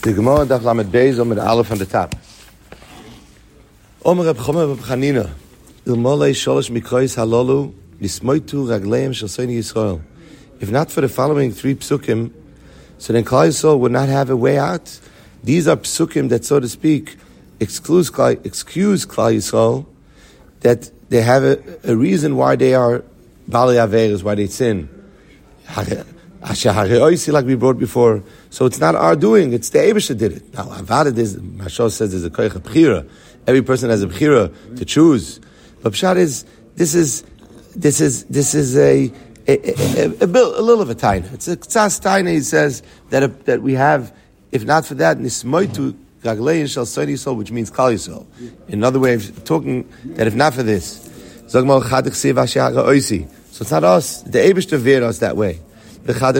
The Gemara Daf Lamed Beis with the Aleph on the top. Omer Reb Choma Reb Chanina Ilmolei Sholosh Mikrois Halolu Nismoitu Ragleim Shel Soni Yisrael. If not for the following three psukim, so then Klal Yisrael would not have a way out. These are psukim that, so to speak, excuse Klal Yisrael, that they have a reason why they are Bali Averis, why they sin. Like we brought before. So it's not our doing, it's the Eibush that did it. Now, Avada is, Mashal says there's a koich b'chira. Every person has a b'chira to choose. But Pshat is, this is a little of a taina. It's a ktsas taina. He says that we have, if not for that, nismoitu raglein shel soni yisrael, which means Klal Yisrael. Another way of talking that if not for this, so it's not us. The Eibush veered us that way. It's not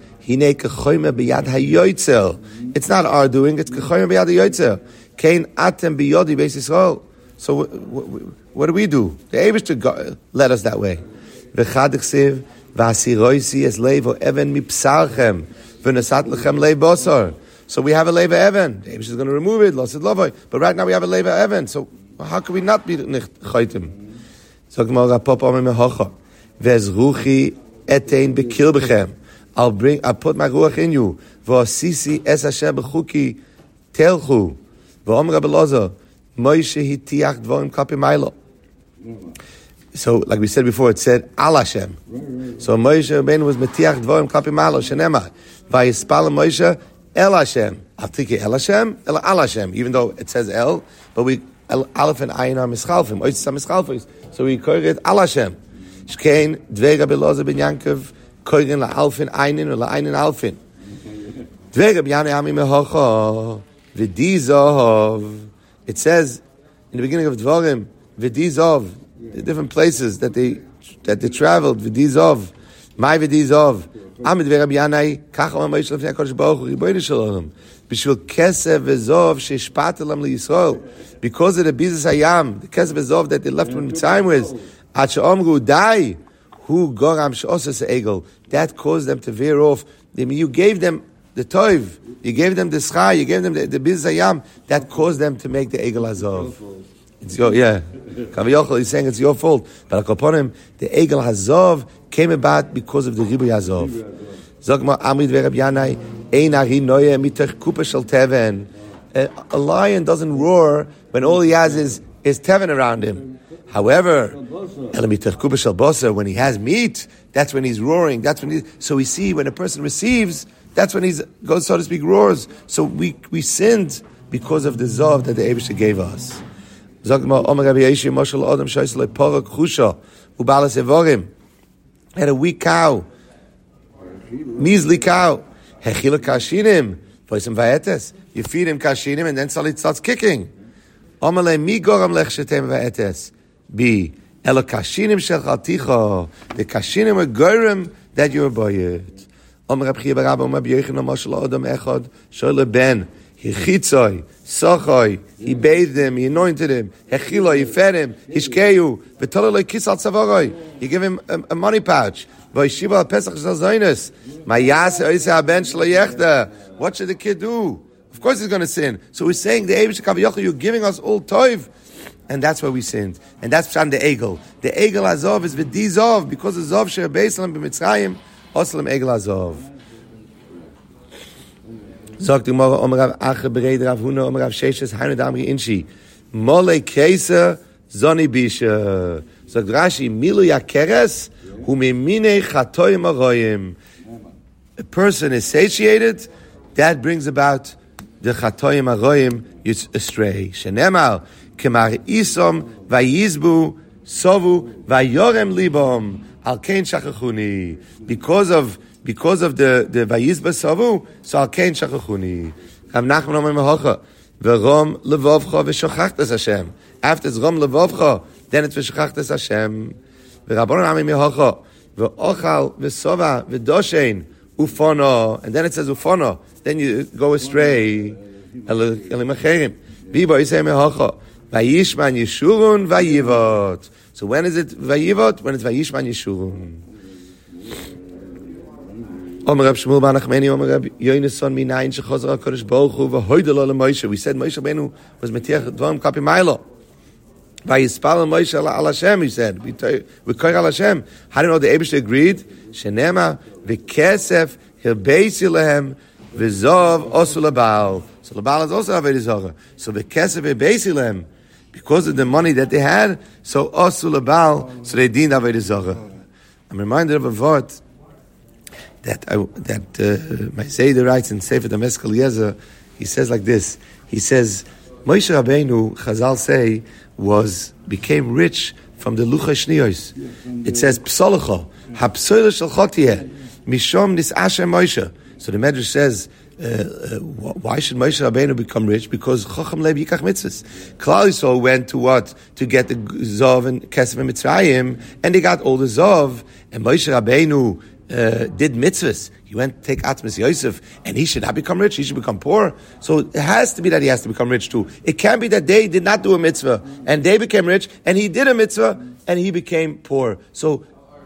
our doing, it's Kechoyme b'yad hayoytzer. Kein atem biyodi beis Yisrael. So what do we do? The Eibush led us that way. V'chadechsiv v'asiroisi es levo even mipsarchem v'nesat lechem lei bosor. So we have a leva even. The Eibush is going to remove it, lost it lovoi. But right now we have a leva even. So how can we not be chaytim? So Gemara Pop Omer mehocha v'ezruchi etein bekil bechem. I'll put my ruach in you. V'asisi es Hashem b'chuki telchu. V'omer Rabbi Loza Moshe hitiach dvorim kapi mailo. So, like we said before, it said Al Hashem. So Moshe Rabbeinu was metiach dvorim kapi mailo. Shenema vayispal Moshe El Hashem. I'll take it El Hashem, El Al Hashem. Even though it says El, but we Aleph and Ayin are mischalfim. Oitzis are mischalfim. So we call it Al Hashem. Shkein dvei Rabbi Loza ben Yankov. Koirin la alfin einin or la einin alfin. Dvei Yanai Ami mehocha v'dizov. It says in the beginning of Dvarim v'dizov, the different places that they traveled v'dizov. My v'dizov. Amid dvei Yanai kach Omer Moshe lefnei HaKadosh Baruch Hu Ribono Shalom b'shvil kesef v'zov sheishpatelam liYisrael, because of the bizas hayam, the kesef v'zov that they left when Mitzrayim with. Ad she'omru dai. Who goram she'osas egel, that caused them to veer off. You gave them the toiv, you gave them the schai, you gave them the bizayam, that caused them to make the egel hazov. It's your, yeah. Kaviyachol is saying it's your fault. But upon him, the egel hazov came about because of the ribu hazov. Zogma amrid ve'Rab Yanai ein ari noye mitach kupa shel teven. A lion doesn't roar when all he has is teven around him. However, when he has meat, that's when he's roaring. So we see when a person receives, that's when he goes, so to speak, roars. So we sinned because of the zov that the Eibush gave us. Had a weak cow, measly cow. You feed him kashinim, and then suddenly it starts kicking. B. Elo kashinim shechalticha. The kashinim are gorim that you are boyet. Omer Reb Chia bar Abba Omer B'Yochanan Mashal Adam Echad Shoyle Ben. He chitzoi, sochoi. He bathed him. He anointed him. Hechilo. He fed him. Hishkeyu. V'toloi kis al tzavoroi. He gave him a money pouch. V'yishiva al Pesach shel Zoynus. Mayas oiseh haben shelo yechda. What should the kid do? Of course he's going to sin. So we're saying the Eibush Kaviyachol, you're giving us all toiv. And that's why we sinned. And that's Pshan the Egel. The Egel Azov is v'dizov, because of Zov she'er beislam b'Mitzrayim, oslam Egel Azov. Sagt die Gemara, Omer Rav Acha Bereder Rav Huna, Omer Rav Sheshes, Hainu Damri Inshi, Mole Keiser, Zoni Bisha. Sagt Rashi, Milu Yakeres, Humimine Chatoyim Aroyim. A person is satiated, that brings about the Chatoyim Aroyim astray. Shenemar, Kemar isom vayizbu sovu vayorem libom al kein shachachuni. Because of the vayizba sovu, so al kein shachachuni. Rav Nachman Omer mehocha v'rom levovcha v'shochachtas Hashem. After it's rom levovcha, then it's v'shochachtas Hashem. V'rabbanan Ami mehocha v'ochal v'sova v'doshein ufono, and then it says ufono. Then you go astray. Elimacherim v'bo yisei mehocha. Vayishman Yeshurun Vayivot. So when is it Vayivot? When it's Vayishman Yeshurun. Omer Reb Shmuel bar Nachmani, Omer Reb Yonason minayin shechazar HaKadosh Baruch Hu v'hoydelo leMoshe. We said Moshe Rabbeinu was metiach dvarim kapi ma'ilo. Vayispal Moshe al Hashem, he said. We koich al Hashem. How do you know the Eibishter agreed? Shenema v'kesef hilbeisi lehem v'zov osu leBaal. So leBaal is also avodah zarah. So v'kesef hilbeisi lehem, because of the money that they had, so osu leBaal, so they didn't avodah zarah. I'm reminded of a word that my Zayda writes in Sefer Damesk Eliezer. He says like this. He says, Moshe Rabbeinu, Chazal say, became rich from the Lucha Shniyos. It says, Psolocho, ha'psoile shel chotiyeh, mishom nis'asher Moshe. So the Medrash says, why should Moshe Rabbeinu become rich? Because Chacham Lev Yikach Mitzvahs. Klal Yisrael went to what? To get the Zov and Kesef and Mitzrayim, and they got all the Zov, and Moshe Rabbeinu did mitzvahs. He went to take Atzmas Yosef, and he should not become rich, he should become poor. So it has to be that he has to become rich too. It can't be that they did not do a mitzvah, and they became rich, and he did a mitzvah, and he became poor. So,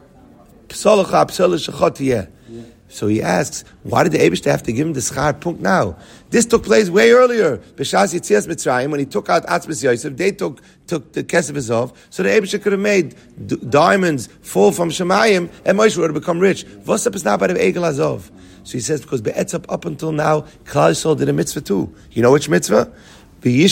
so he asks, why did the Eibishter have to give him the schar punkt now? This took place way earlier. B'shas Yitzias Mitzrayim, when he took out Atzmas Yosef, they took the Kesef Zov, so the Eibishter could have made diamonds fall from Shemayim, and Moshe would have become rich. What's up is now by the Egel Azov? So he says, because Be'etzap up until now, Klal Yisrael did a mitzvah too. You know which mitzvah? So they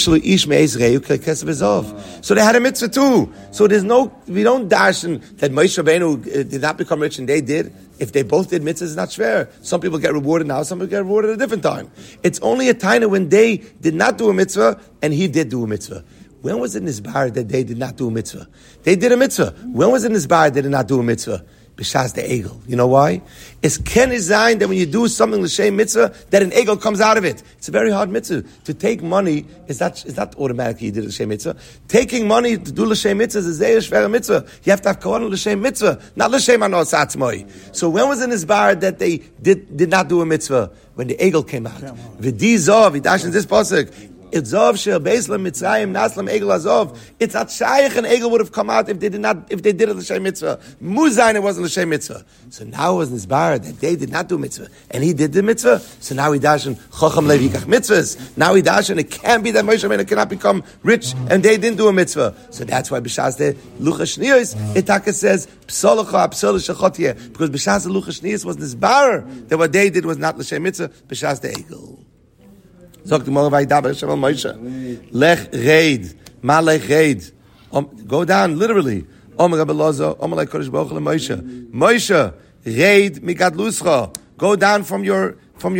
had a mitzvah too. So we don't darshan that Moshe Rabbeinu did not become rich and they did. If they both did mitzvahs, it's not fair. Some people get rewarded now, some people get rewarded at a different time. It's only a time when they did not do a mitzvah and he did do a mitzvah. When was it Nizbar that they did not do a mitzvah? They did a mitzvah. When was it Nizbar they did not do a mitzvah? B'shas the egel. You know why? It's ken design that when you do something l'shem mitzvah, that an egel comes out of it. It's a very hard mitzvah. To take money is not automatically you did l'shem mitzvah. Taking money to do l'shem mitzvah is a zeir shver mitzvah. You have to have kavanah l'shem mitzvah, not l'shem anos atzmoi. So when was it Nizbar that they did not do a mitzvah? When the egel came out. V'di zov, v'dash in this pasuk. It's Zov shel Beislam Mitzrayim Naslam Egel Azov. It's not Shaykh and Egel would have come out if they did it l'shem mitzvah. Muzayin it wasn't l'shem mitzvah. So now it was Nizbar that they did not do mitzvah and he did the mitzvah. So now he dashen Chacham Lev Yikach mitzvahs. Now he dashen it can't be that Moshe Rabbeinu cannot become rich and they didn't do a mitzvah. So that's why b'shas the Lucha Shniyos Itaka says Psolocha Psol Shechotiyeh, because b'shas the Lucha Shniyos was Nizbar that what they did was not l'shem mitzvah. B'shas the Egel. Sagt die Mora Vaydaber Shabbat Moshe. Lech reid. Ma lech reid. Go down, literally. Omer Rabbi Lozo, Omer Lech Kodesh Baruch Moshe. Moshe, reid migat luscha. Go down from your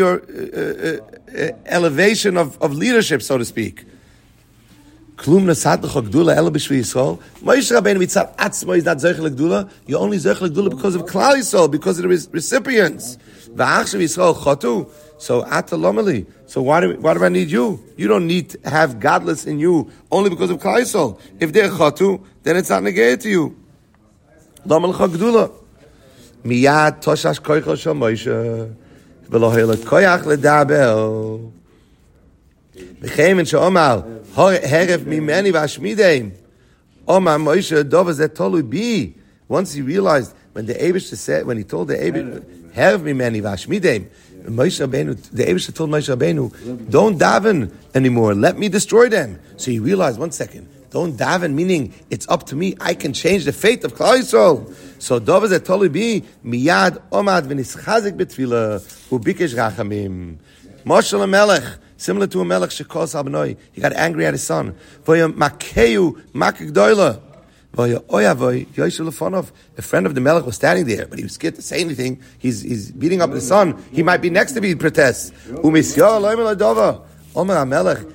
elevation of leadership, so to speak. Klum nasat lecho gdula ela b'shvi Yisrael. Moshe Rabbeinu mitzad atzmo is not zeichel gdula. You're only zeichel gdula because of Klal Yisrael, because of the recipients. V'achshav Yisrael chotu. So atalomali. So why do I need you? You don't need to have godless in you only because of Klal Yisrael. If they're chatu, then it's not negated to you. Lama lecha gdula. Miyad toshash koicho shel Moshe v'lo heila koyach ledaber. V'chein and she'omar heref mimeni v'ashmideim. Omar Moshe dovah zeh tolui bi. Once he realized when the Eibishter said, when he told the Eibishter heref mimeni v'ashmideim. Moshe Rabbeinu, the Eibishter told Moshe Rabbeinu, don't daven anymore. Let me destroy them. So he realized, one second, don't daven, meaning it's up to me. I can change the fate of Klal Yisrael. So dovah zeh tolui bi miyad omad v'nischazik b'tfilah u'bikesh rachamim. Moshe LaMelech, similar to a melech shekos al-benoi. He got angry at his son. V'ya makeu makegdoila. A friend of the Melech was standing there, but he was scared to say anything. He's beating up his son. He might be next to be protest. Omer HaMelech,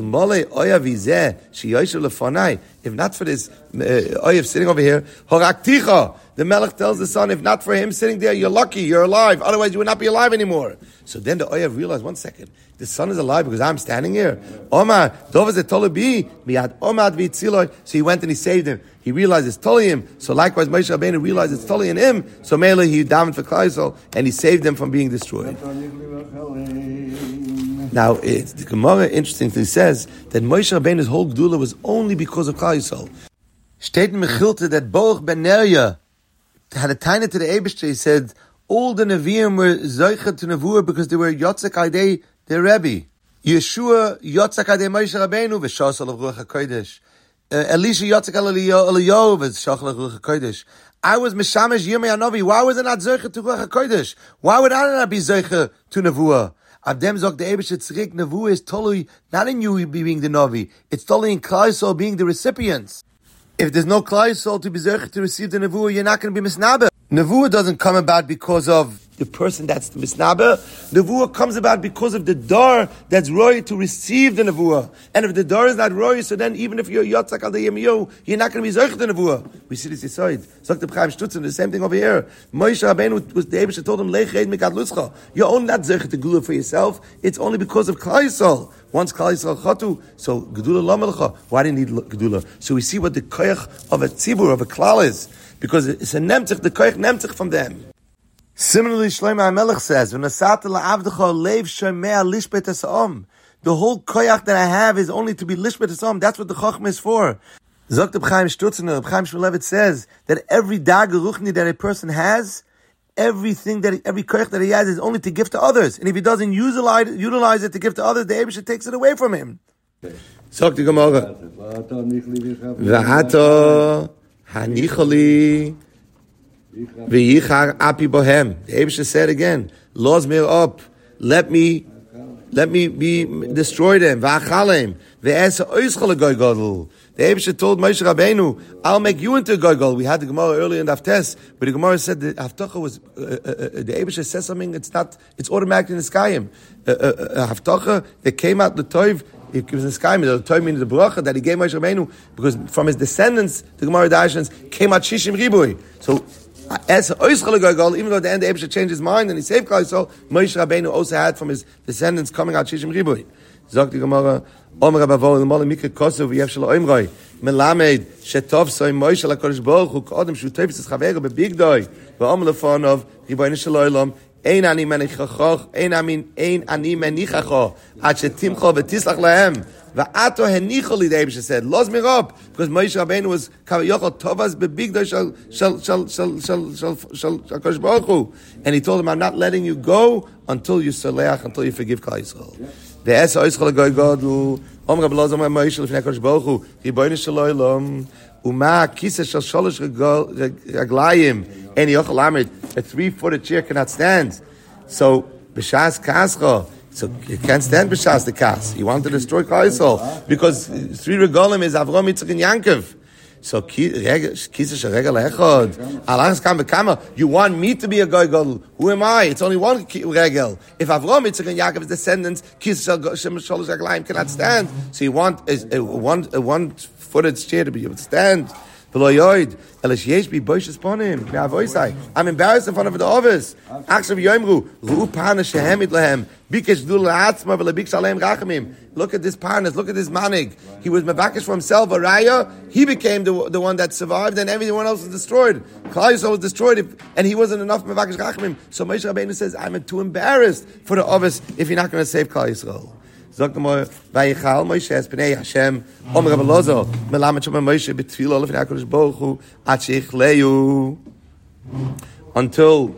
if not for this Oyev sitting over here, the Melech tells the son, if not for him sitting there, you're lucky, you're alive. Otherwise, you would not be alive anymore. So then the Oyev realized, one second, the son is alive because I'm standing here. So he went and he saved him. He realized it's totally him. So likewise, Moshe Rabbeinu realized it's totally in him. So Mele, he davened for Klal Yisrael and he saved them from being destroyed. Now, the Gemara interestingly says that Moshe Rabbeinu's whole Gdula was only because of Klal Yisrael. Steht in Mechilte that Boruch ben Nerya had a tiny to the Eibishter. He said, all the Nevi'im were Zoicha to Nevuah because they were Yotzek Aidei their Rebbe. Yeshua Yotzek Aidei Moshe Rabbeinu v'Shas Olav Ruach HaKodesh. Elisha Yotzek Eliyahu v'Shach Olav Ruach HaKodesh. I was Mishamesh Yirmei Hanavi. Why was I not Zoicha to Ruach HaKodesh? Why would I not be Zoicha to Nevuah? Avdem Zog the Eibush Tzrik Nevuah is totally not in you being the Navi. It's totally in Klal Yisrael being the recipients. If there's no Klal Yisrael to be Zoicha to receive the Nevuah, you're not going to be Misnaber. Nevuah doesn't come about because of the person that's the Misnaber. Nevuah comes about because of the Dar that's roy to receive the Nevuah. And if the Dar is not roy, so then even if you're Yotzak al Yemiyo, you're not going to be Zoich the Nevuah. We see this aside. Zok the B'chaim Shtutzen, the same thing over here. Moshe Rabbeinu was the Eibush that told him, Lech Reid Mikad Luscha. You're only not Zoich the Gula for yourself. It's only because of Klal Yisrael. Once Klal Yisrael Chatu, so Gedula Lamelcha. Why do you need Gedula? So we see what the koyach of a tzibur, of a klal is. Because it's a nemtzich, the koyach nemtzich from them. Similarly, Shlomo HaMelech says, "V'nasat la'avdecha leiv shomea lishbet esa'om." The whole koyach that I have is only to be lishbet esa'om. That's what the chachma is for. Zok the B'chaim Shtutzen, the B'chaim Shmulevitz says that every dag ruchni that a person has, every koyach that he has is only to give to others. And if he doesn't utilize it to give to others, the Eibush takes it away from him. Zok the Gemara. V'hato hanicholi. V'yichar api bohem. The Eibush said again, "Laws me up. Let me be destroy them. V'achalem. Ve'esa oischol a goy gadol." The Eibush told Moshe Rabbeinu, "I'll make you into a goy gadol." We had the Gemara earlier in the Haftes, but the Gemara said the Haftacha was the Eibush says something. It's automatic in the Skayim. Haftacha that came out the Toiv. It was in the Skayim. The Toiv means the bracha that he gave Moshe Rabbeinu because from his descendants, the Gemara Darshans came out Shishim Ribui. So. Even though at the end the Eibush changed his mind and he saved Klal Yisrael, Moshe Rabbeinu also had from his descendants coming out Shishim Ribui. Zok the Gemara, Omer Rabavo, the Molim Mikra Kosev, Yev Shelo Oimroi, Melamed, Shetov Soy Moshe LaKodesh Baruch Hu, Kodem Shu Tevis Chavero Bebigdoi, V'Omer Lefonov, Ribono Shel Olam, Ein Ani Menichachoch, Ein Ani Menichacho, Ad Shetimcho V'Tislach Lahem. Va'ato henicholi, the Eibush said, "Los me up," because Moshe Rabbeinu was kavayochol tovas bebigdoi shal Kodesh Baruch Hu, and he told him, "I'm not letting you go until you soleach, until you forgive Klal Yisrael." The esa oischol goy gadol, Omer Rabbi Elazar Moshe lefnei Kodesh Baruch Hu, Ribono shel olam, uma kisa shel sholosh raglayim, and yochol amid, a 3-footed chair cannot stand. So b'shas kascha. So you can't stand b'shas the kas. He wanted to destroy Klal Yisrael because 3 regalim is Avram, Yitzchak, and Yankov. So kisa regel echad. Alachas kam v'kama. You want me to be a goy gadol? Who am I? It's only one regel. If Avram, Yitzchak, and Yankov's descendants, kisa shalosh reglaim cannot stand. So you want a one-footed chair to be able to stand. I'm embarrassed in front of the office. Look at this parnas, look at this manig. He was mevakesh for himself, a raya. He became the one that survived, and everyone else was destroyed. Klal Yisrael was destroyed, and he wasn't enough mevakesh rachamim. So Moshe Rabbeinu says, I'm too embarrassed for the office if you're not going to save Klal Yisrael. Sagt mal, Vayichal Moshe es bnei Hashem, Omer Rabbi Elazar, melamed shom Moshe betfilo lefnei HaKadosh Baruch Hu, ad sheichleyu, until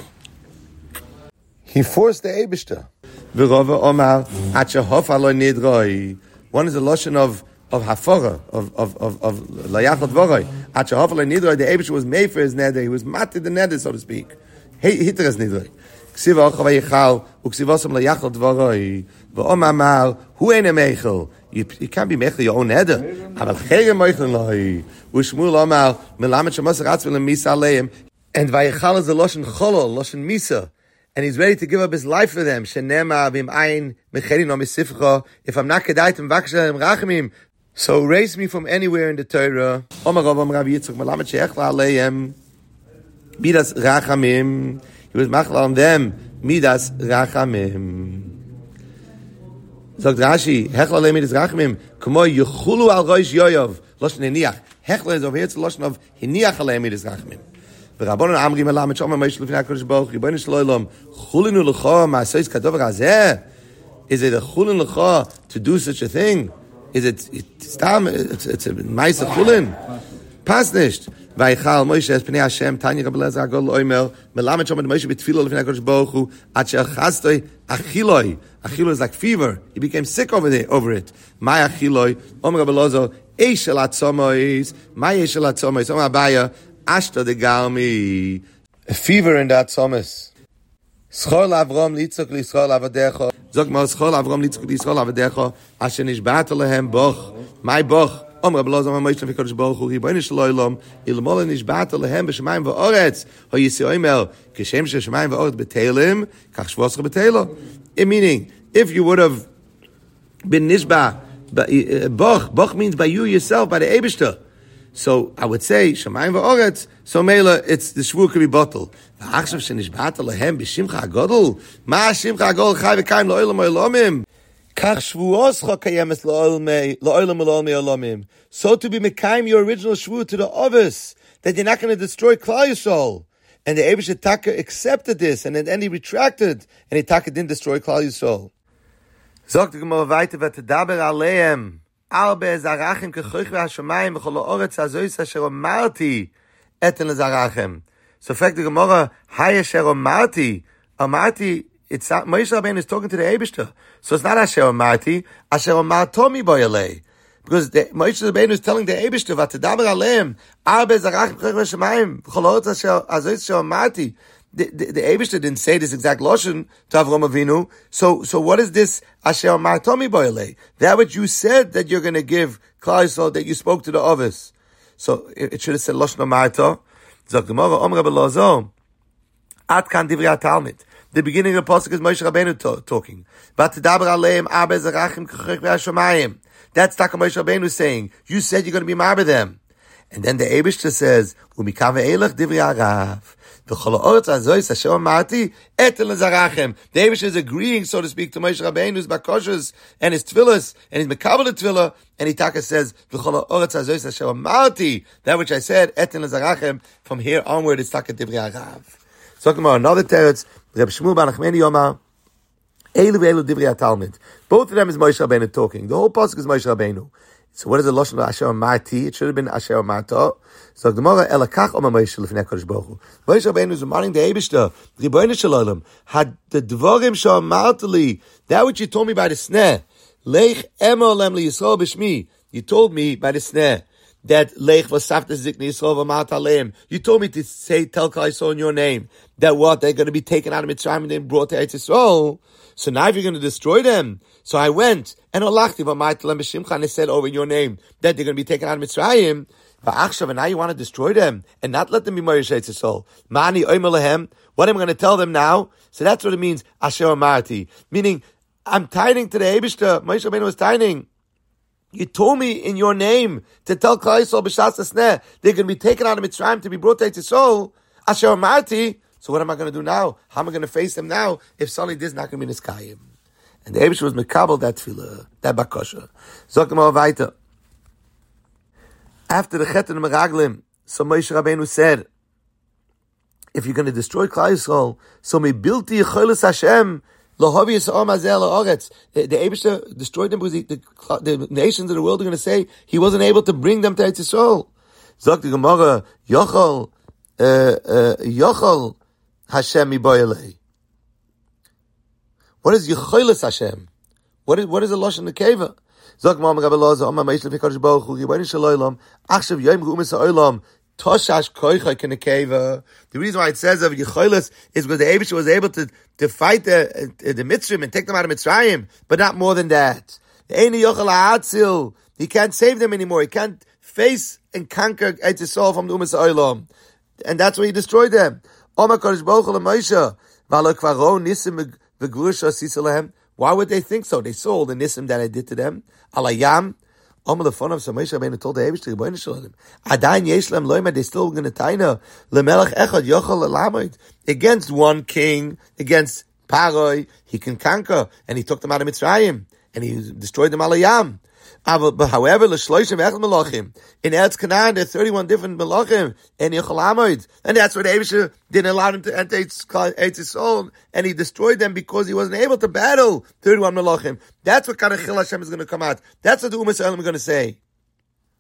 he forced the Eibishter. V'rova Omar, ad shehof aloi nidroi. One is a lotion of hafara, of layachot voroi. Ad shehof aloi nidroi, the Eibishter was made for his neder, he was matted the neder, so to speak. Hitteres nidroi. Ksiva ocha vayichal, uksivosam layachot voroi. V'omar, who ain't a meichel? You can't be meichel your own neder. Aval cherem meichel lohi. U'shmuel omar, melamed shemos ratzvil misa aleim. And vayichal is a loshen cholol, loshen misa. And he's ready to give up his life for them. Shenema v'im ayin mecherin o misifcha. If I'm not kedaitim v'akshadem rachmim, so erase me from anywhere in the Torah. Omar Rav Rabbi Yitzchak, melamed she'echla aleim. Midas rachamim. He was machla on them. Midas rachamim. Sagt Rashi, Hechla leimid is rachmim, kamo yechulu al roish yoyov, loshen hiniach. Hechla is over here, it's the loshen of hiniach leimid is rachmim. V'rabbonon amri melamed shomar Moshe lefnei HaKadosh Baruch Hu, Ribono shel olam, chulinu l'cha ma'asos kadover hazeh. Is it a chulin l'cha to do such a thing? Is it's a ma'aseh chulin? Passt nicht. Vaychal Moshe es pnei Hashem Tanya Rabbi Elazar Agol Oimer Melamed Shom Moshe betfilo lefnei HaKadosh Baruch Hu Ad she'achastoi achiloi. Achiloi is like fever. He became sick over it. My achiloi Omer Rabbi Elazar Eish el atzomois. My eish el atzomois. Omer Abaya Ashta de Galmi. A fever in that tzomis. Schol Avram litzok lischol avadecho. Zog mal schol Avram litzok lischol avadecho. Asher nishba'at lehem boch. My boch. Omer Rabbi Elazar Moshe v'Kadosh Baruch Hu Ribono shel olam ilmol nishba'at lehem b'shamayim v'oretz ho yisi omer kishem sheshamayim v'oretz betelim kach shvoscha betelo. Meaning, if you would have been nishba, boch means by you yourself, by the Eibishter. So I would say shamayim v'oretz. So Mela, it's the shvur could be bottled. V'achshav shenishba'at lehem b'shimcha agodol ma shimcha agodol chai v'kaim lo'olam olamim. So to be mekayim your original shvu to the ovis that you're not going to destroy Klal Yisrael, and the Eibush Taka accepted this, and then he retracted, and he Taka didn't destroy Klal Yisrael. Sagt die Gemara weiter, v'tedaber aleim al be'ezarachem kechoich ve'hashamayim v'chol ha'oretz hazois asher omarti eten lezarachem. So fact the Gemara, hay asher omarti. It's not, Moshe Rabbeinu is talking to the Eibishter. So it's not Asher Omarti, Asher Omartomi Boyalei. Because Moshe Rabbeinu is telling the Eibishter, V'tedaber aleim, Arbe Zarach B'chech V'shamayim, V'cholot Asher Omarti. The Eibishter didn't say this exact Lashon to Avraham Avinu. So what is this Asher Omartomi Boyalei? That which you said that you're going to give Klal Yisrael, that you spoke to the Ovis. So it should have said Lashon Omarta. Zok Gemara, Omer Rabbi Elazar, Ad kan divrei Talmud. The beginning of the pasuk is Moshe Rabbeinu talking. V'tedaber aleim arbe zarachim k'choich ve'hashamayim. That's Taka Moshe Rabbeinu saying, you said you're going to be marbe them. And then the Eibishter says, U'mikav ve'elech divrei harav. V'chol ha'oretz hazois asher omarti etel lezarachem. The Eibishter is agreeing, so to speak, to Moshe Rabbeinu's bakoshes and his tefillas and his mekabel tefillah. And he Taka says, V'chol ha'oretz hazois asher omarti. That which I said, etel lezarachem. From here onward, it's Taka divrei harav. So another teretz. Reb Shmuel bar Nachmani Yomar, Eilu ve'elu divrei Talmud. Both of them is Moshe Rabbeinu talking. The whole pasuk is Moshe Rabbeinu. So what is the lashon of Asher Omarti? It should have been Asher Omarta. So the Gemara Elakach Omer Moshe lefnei HaKadosh Baruch Hu. Moshe Rabbeinu is reminding the Eibishter, Ribono shel olam, had the dvarim she'amartali, that which you told me by the sneh, Leich emo lem liyisrael b'shmi. You told me by the sneh that Leich v'safta zikni Yisrael v'amarta aleim. You told me to say, tell Klal Yisrael in your name, that what, they're going to be taken out of Mitzrayim and then brought to Eretz Yisrael. So now if you're going to destroy them, so I went, and Olachti v'amarta aleim b'shimcha, and I said over in your name, that they're going to be taken out of Mitzrayim, v'achshav, and now you want to destroy them, and not let them be Morish Eretz Yisrael. Ma'ani oimer lehem, what am I going to tell them now? So that's what it means, Asher Omarti. Meaning, I'm tiding to the Eibishter, Moshe Rabbeinu was tiding. You told me in your name to tell Klal Yisrael b'shas hasneh they're going to be taken out of Mitzrayim to be brought to Eretz Yisrael. Asher Omarti. So what am I going to do now? How am I going to face them now if suddenly this is not going to be Niskayim? And the Eibush was mekabel that tefillah, that bakosha. Zok mal weiter. After the Chet and Meraglim, so Moshe Rabbeinu said, if you're going to destroy Klal Yisrael, so me bilti yecholos Hashem. The Eibishter destroyed them because the nations of the world are going to say he wasn't able to bring them to Eretz Yisrael. Zok the Gemara, Yochel Hashem miboyalei. What is Yecholos Hashem? What is the lashon nekeva? Zok Ma'am Rabbi Elazar, Amar Moshe V'Kadosh Baruch Hu, Ribono shel olam, Achshav Yom Ru'umis ha'olam. Toshash koicha kenekeva. The reason why it says of Yecholos is because the Eibishter was able to fight the Mitzrayim and take them out of Mitzrayim, but not more than that. Eini yochel ha'atzil. He can't save them anymore. He can't face and conquer Eretz Yisrael from the Umas Ha'olam. And that's why he destroyed them. Omar Kodesh Baruch Hu Moshe, V'alo kvaron nisim v'gvurusha asisa lehem. Why would they think so? They saw all the nisim that I did to them. Alayam. The phone of Moshe Rabbeinu told the Eibush Ribono shel olam, Adayin yesh lehem loimer, they still going to taina lemelech echad yochel lamoid, against one king, against Paroi, he can conquer, and he took them out of Mitzrayim, and he destroyed them alayam. But however, l'shloishim echad melachim in Eretz Canaan, there are 31 different melachim, and yochel lamoid, and that's what the Eibush didn't allow him to enter Eretz Yisrael, and he destroyed them because he wasn't able to battle 31 melachim. That's what kind of chil Hashem is going to come out. That's what the Umas Ha'olam are going to say.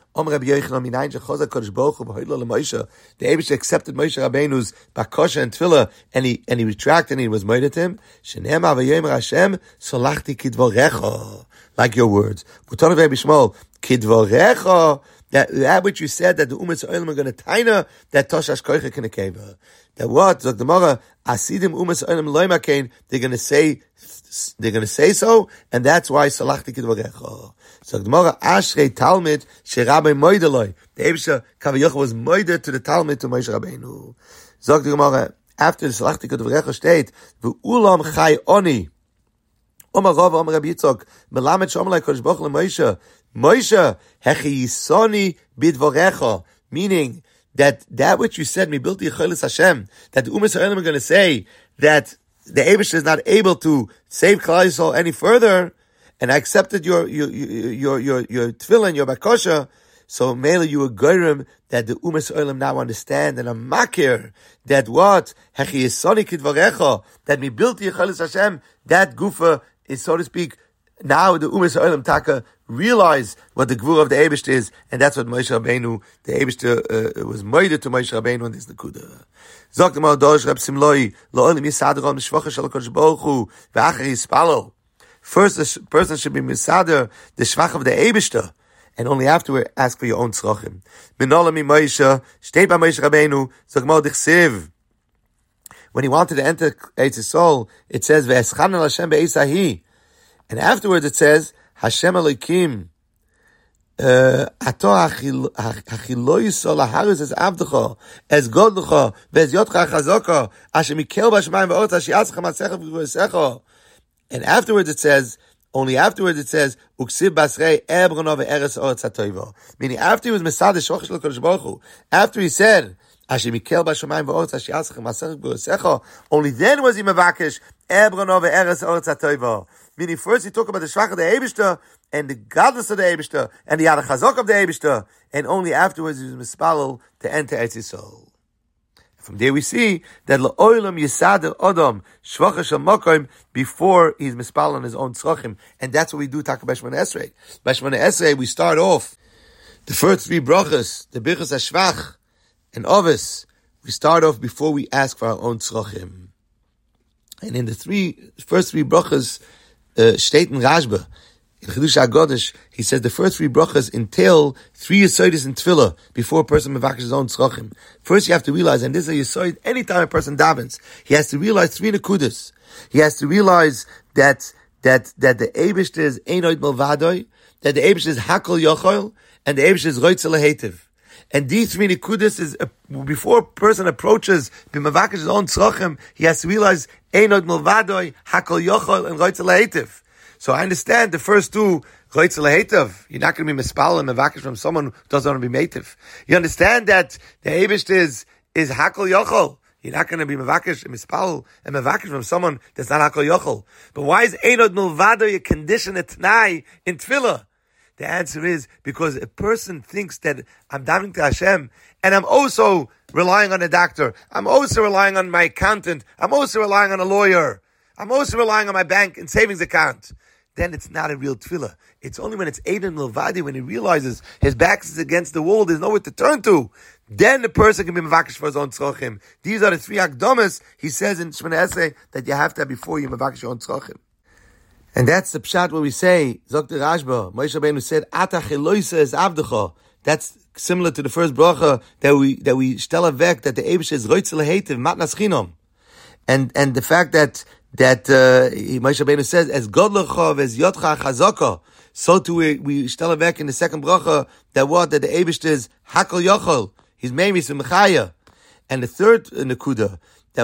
Rabbi Yochanan minayin shechoza Kodesh Baruch Hu b'hoidlo leMoshe. The Eibush accepted Moshe Rabbeinu's bakosha and tefillah, and he retracted and he was made at him. Shene'emar v'yomer Hashem solachti kidvorecha, like your words. U'tonu Rabbi Shmuel kidvorecha. That which you said that the Umas Olam are going to taina that Toshash Koicha can akeva. That what the Gemara Asidim Umas Olam Loimakein, they're going to say so, and that's why Salachti Kidvarecha. So the Gemara Ashrei Talmud Sherabai Moideloi. The Eibusha Kaviyach was moided to the Talmud to Moshe Rabbeinu. Zog the Gemara after the Salachti Kidvarecha state V'ulam Chai Oni. Omar Rav Omar Rabbi Yitzchak Melamed Shomalei Kodesh Baruch LeMoshe Moshe Hechi Yisoni Bidvorecha, meaning that which you said, Mibilti Yecholis Hashem, that the Umas Ha'olam are going to say that the Eibush is not able to save Klal Yisrael any further, and I accepted your tefillin, your bakosha, so mainly you were goyim that the Umas Ha'olam now understand and are makir that what Hechi Yisoni Kidvorecha, that Mibilti Yecholis Hashem, that gufa is, so to speak, now the Umas Ha'olam Taka realize what the Gvur of the Eibush is, and that's what Moshe Rabbeinu, the Eibush was murdered to Moshe Rabbeinu on this Nekuda. Zok the Maldosh Reb Simloi, Lo'olim Yisader on the Shvacha Shal HaKadosh Baruch Hu, V'achar Yispalo. First, the person should be Misader, the Shvach of the Eibush, and only afterward ask for your own tzrochim. Minola mi Moshe, Shtei ba Moshe Rabbeinu, Zok Mal Dichsiv. When he wanted to enter Eitz Yisrael, it says, V'eschan al Hashem be'esahi. And afterwards it says, Hashem Elokim, Ato Achilo Yisrael Laharis es Avdecha, es Godlecha, v'es Yotcha Chazaka, Asher Mikel B'Shamayim v'Orta, Shi'atzcha Matzecha v'Secha. And afterwards it says, only afterwards it says, Uksiv Basrei Ebrono v'Eres Oretz HaToivo. Meaning after he was Mesad Shoch Shel HaKadosh Baruch Hu, after he said, Asher Mikel B'Shamayim v'Orta, Shi'atzcha Matzecha v'Secha, only then was he Mevakesh, Ebrono v'Eres Oretz HaToivo. Meaning first he talked about the Shvach of the Eibishter and the godless of the Eibishter and the Yad HaChazok of the Eibishter, and only afterwards he was mispalel to enter Eitz Yisrael. From there we see that L'olam Yisader Odom Shvacha Shel Mokom before he's mispalel on his own tzrochim, and that's what we do. Taka B'Shemona Esrei. B'Shemona Esrei we start off the first three brachas, the Birchas HaShvach and Ovis. We start off before we ask for our own tzrochim, and in the first three brachas. State in Rashba, in Chidush HaGodesh, he says the first three brachas entail 3 yesodis in tefillah before a person mevakes his own tzrochim. First you have to realize, and this is a yesod, anytime a person davens, he has to realize 3 nekudas. He has to realize that the Eibush is Einoid Milvadoi, that the Eibush is Hakol Yochol, and the Eibush is Roitzel Hetiv. And these 3 nekudas is, before a person approaches b'mevakes his own tzrochim, he has to realize Einod Milvadoi, Hakol Yochol, and Roitzel Hetiv. So I understand the first 2, Roitzel Hetiv. You're not going to be mispal and mevakesh from someone who doesn't want to be meitiv. You understand that the Eibush is Hakol Yochol. You're not going to be mevakesh and mispal and mevakesh from someone that's not Hakol Yochol. But why is Einod Milvadoi a condition, a t'nai in tefillah? The answer is because a person thinks that I'm davening to Hashem and I'm also relying on a doctor. I'm also relying on my accountant. I'm also relying on a lawyer. I'm also relying on my bank and savings account. Then it's not a real tefillah. It's only when it's Eidan Milvadi, when he realizes his back is against the wall, there's nowhere to turn to. Then the person can be mevakesh for his own tzrochim. These are the 3 akdomas, he says in Shemona Esrei, that you have to have before you mevakesh your own tzrochim. And that's the pshat where we say, Zok the Rashba, Moshe Rabbeinu said, Ata Chiloisa es Avdecha. That's similar to the first bracha that we stel avek that the Eibush is Roitzel Hetiv Matnas Chinom, and the fact that Moshe Rabbeinu says as Godlecha as Yotcha Chazaka, so too we stel avek in the second bracha that the Eibush is Hakol Yochol, he's Memis and Mechaya, and the third nekuda that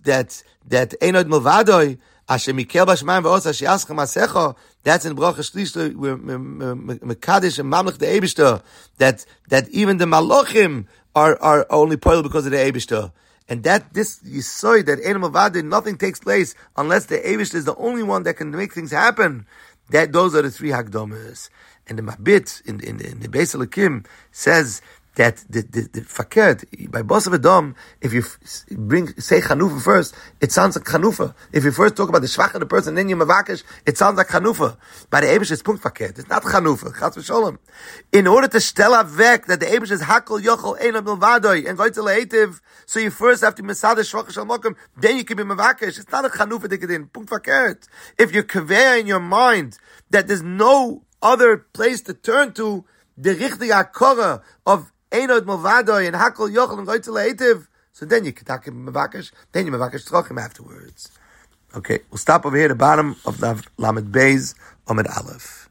Einod Milvadoi. Asher Mikel B'Shamayim v'Orta She'aschem Masecha. That's in Bracha Shlishta where Mekadesh and Mamlech the Eibishter. That even the Malachim are only poiled because of the Eibishter. And that this Yisoid, that Ein Mavadin, nothing takes place unless the Eibishter is the only one that can make things happen. Those are the 3 Hakdomas. And the Mabit in the Beis Elokim says that the fakert by Bosav Adam, if you say Chanufa first, it sounds like Chanufa. If you first talk about the Schwach of the person, then you Mavakish, it sounds like Chanufa. By the Eibush is Punkt fakert. It's not Chanufa. Chas v'sholem. In order to stella vek that the Eibush is Hakol Yochel Einam Milvadoi and Goitzel Eitiv, so you first have to Mesada Shvach Shal Mokum, then you can be Mavakish. It's not a Chanufa Dikadin. Punkt fakert. If you're kaver in your mind that there's no other place to turn to, the richtige akora of Einod Movadoi and Hakol Yochel and Goitzel Eitiv, so then you can talk him Mavakish, then you Mavakish Trochim afterwards. Okay, we'll stop over here at the bottom of the Lamed Beis, Amud Aleph.